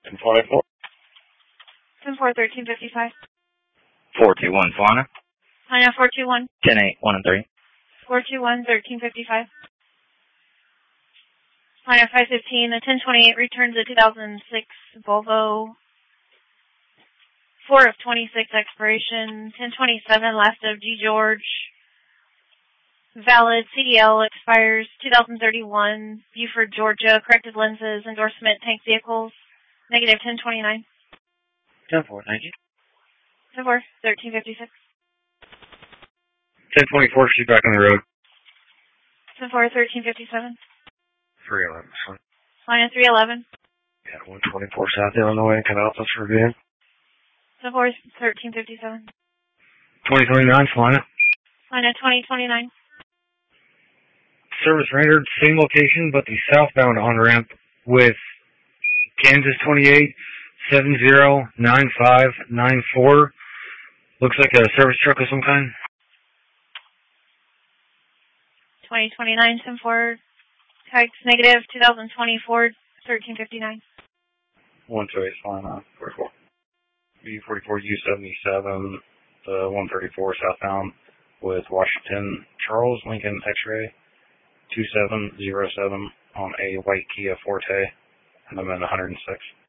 1024. 10-4, 1355. 421 Solana. Line 421. 10-8, 1 and 3. 421, 1355. Line 515. The 1028 returns a 2006 Volvo 4 of 26 expiration. 1027 last of G. George. Valid CDL expires 2031. Buford, Georgia. Corrected lenses. Endorsement tank vehicles. Negative 1029. 10-4, thank you. 10-4, 1356. 1024, she's back on the road. 10-4, 1357. 311. Line 311. Yeah, 124 South Illinois, Canalpas review. 10-4, 1357. 2029 Solana. Line 2029. Service rendered, same location, but the southbound on-ramp with Kansas 28 709594. Looks like a service truck of some kind. 2029, 10-4. Tags negative 2024, 1359. 128 Solana, 44. B44 U77, 134 southbound with Washington Charles Lincoln X-ray 2707 on a white Kia Forte, and I'm at 106.